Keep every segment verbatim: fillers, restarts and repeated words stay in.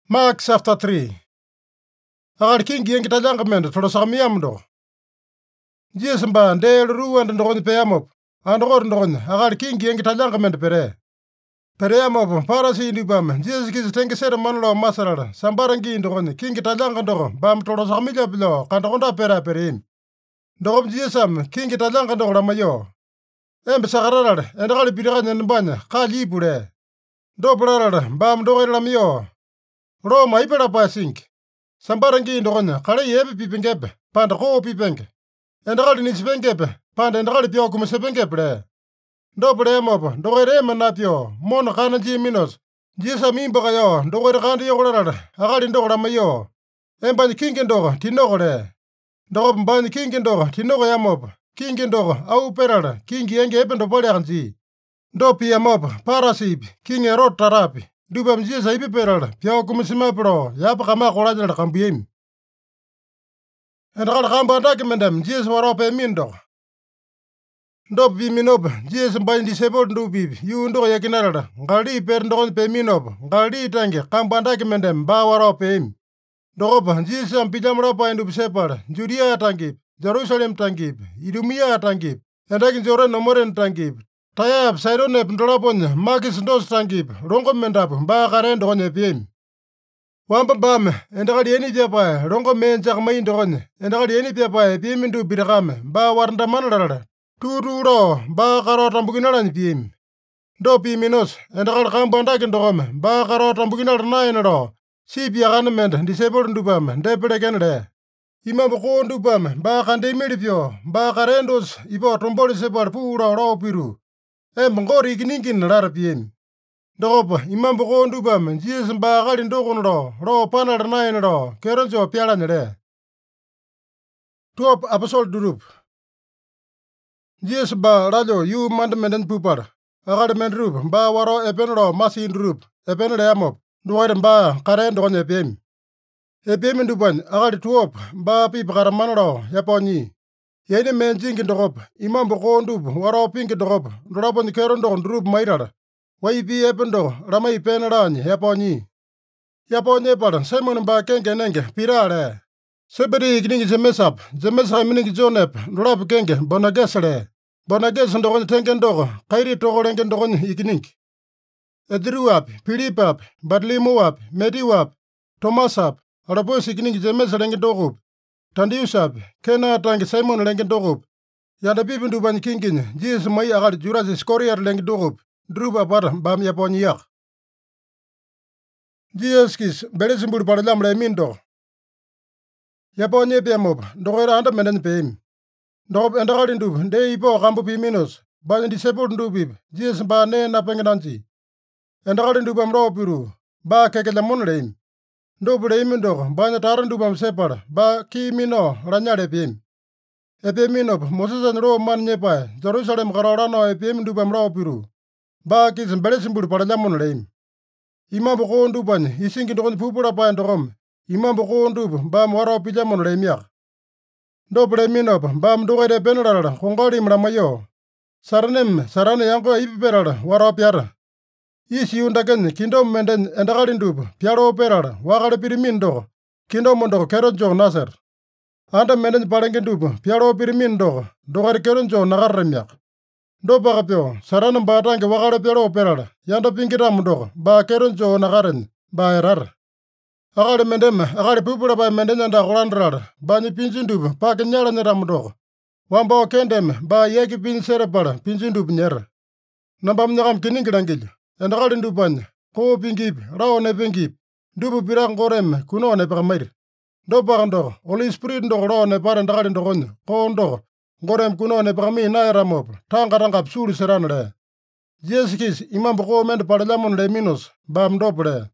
Mark chapter three. Agar kingi yang kita jangka mende tolo sakamiam do. Jesus mba ndel ruwan ndokon peyamop. Andokor ndokon agar kingi yang kita jangka mende pere. Pere amop parasi indi bam. Jesus kis tenge sere manlo masarara. Sambarangi ndokon kingi kita jangka ndokon bam tolo sakamija bilo kantokonda pera perin. Ndokon Jesus am kingi kita jangka ndokon ramayo. Em sakarara endakali piraka nembanya kali pure. Do purara bam ndokon ramayo. Roma ipera pa sink. Sambarangi ndokon kale yebe pipengebe panda ko pipenge. Endakali nisipengebe panda endakali pio kumusepengebe. Do pure mopo ndokere manapio mon kana jiminos. Jisa mimba yo ndokere kandi yokorara akali ndokora mayo. Embani kingi ndoko tinokore. Ndoko mbani kingi ndoko tinoko ya mopo. Kingi ndoko au perara kingi enge ependo pole anzi. Do pia mopo parasip kingi erot tarapi. Dubam jisa ipi perara pio kumusimapro yapa kama kolajala kambiem. Endakali kamba ndaki mendem jisa warope mindo. Ndop bi minop jisa mbani disable ndubi yu ndoko yakinarara. Ngali per ndokon pe minop. Ngali tangi kamba ndaki mendem ba warope im. Dokopa jisa mpijamra pa indu separa. Judea tangip. Jerusalem tangip. Idumia tangip. Endaki jore nomoren tangip. Tayap sairone ndolaponya makis ndos tangip. Rongo mendapu ba kare ndokon piem. Wamba bame endakali eni piapa rongo menjak mai ndokon. Endakali eni piapa piem ndu birakame ba warnda manarara. Turu ro ba karo tambukinala ni piem. Do pi minos endakali kamba ndaki ndokome ba karo tambukinala naina ro. Si piakane mende disable ndupame ndepele kenre. Ima boko ndupame ba kande milipio ba karendos ipo tomboli separ pura ro piru. E mngori kiningin rar piem. Dogopa ima boko ndupame Jesus ba kali ndokon ro ro panara naina ro keronjo piala nere. Tuop apostol durup. Jesus ba rajo yu mandamenden pupar. Akade mendrup ba waro epenro masi durup. Epenre amop. Duwaire ba kare ndokon epiem. Epiem ndupan akade tuop ba pi pakaramanro yaponyi. Yene menjingi ndokop imam boko ndup waro pingi ndokop ndorapon kero ndokon durup mairara. Wai pi ependo rama ipenarany yaponyi. Yaponyi par Simon ba kenge nenge pirare. Seberi kiningi zemesap zemesap miningi jonep ndorap kenge bonagesere. Bonages ndokon tenge ndoko kairi toko lenge ndokon ikiningi. Edruap, Pilipap, Barlimuap, Mediwap, Tomasap, Arapos ikiningi zemes lenge dokup. Tandiusap, Kena tangi Simon lenge dokup. Yanda pipindu ban kingin, Jesus mai agar juras iskoriar lenge dokup. Drupa par bam yaponyak. Jesus kis beresimbur paralam remindo. Yaponye piamop, dokera anda menden peim. Dokop endakal indup, de ipo kampu piminos. Ban disable ndupip, Jesus ba ne na pengenansi. Endakali ndupam ro piru, ba kekele monreim. Ndopure imindoko, banya taran ndupam separa, ba ki mino ranyare piem. Epiem minop, Mosesan ro man nyepae, Jerusalem karorano epiem ndupam ro piru. Ba kis beresimbur paranya monreim. Imam boko ndupan, isingi ndokon pupura pa ndokom. Imam boko ndup, ba mwaro pija monreim yak. Ndopure minop, ba mdokere penarara, kongoli mramayo. Saranem, sarane yanko ipiperara, waro piara. Isi undaken kingdom menden endakali ndup piaro perara wakale pirimindo kingdom mondo keronjo naser. Anda menden parenge ndup piaro pirimindo dokare keronjo nagarremyak. Do bakapyo sarana batange wakale piaro perara yanda pingira mundo ba keronjo nagaren ba erar. Akale mendem akale pupura ba menden anda kolandrara ba ni pinji ndup pa kenyala nera mundo. Wamba kendem ba yeki pin serepara pinji ndup nyer. Nambam nyakam kiningirangil. Endakali ndupan, ko pingip, rao ne pingip, dupu pirang korem, kuno ne pakamair. Do pakando, Holy Spirit ndoko rao ne pare endakali ndokon, ko ndoko, korem kuno ne pakami na eramop, tanga rangap suri seranre. Jesus kis imam boko mende paralamon le minos, bam dopre.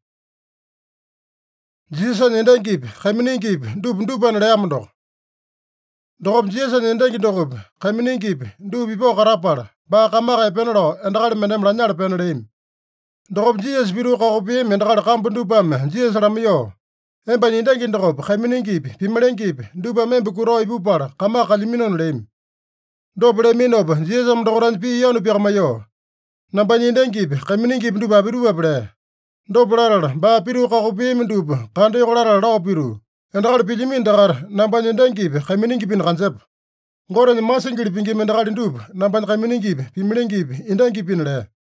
Jesus nendengip, khaminingip, dup ndupan le amdo. Dokop Jesus nendengi dokup, khaminingip, dup ipo karapar, ba kamaka penro, endakali menem ranyar penreim. Dokop Jesus biru kakopiem endakali kampu ndupam, Jesus ramiyo. Emba nindengin dokop, khaminingip, pimelengip, ndupam embe kuro ipupar, kama kaliminon leim. Dopre minop, Jesus mdokoran pi yonu pirmayo. Namba nindengip, khaminingip ndupa biru wabre. Dopa latala baa piru kakupiyami dupa kandeko latala lao pitu, endakali pilyamini dakata nambanya endangipi kaiminingipini kanjepa. Gotenya masingili pingima endakali dupa nambanya kaiminingиpi, pimilingipi endangipini lea.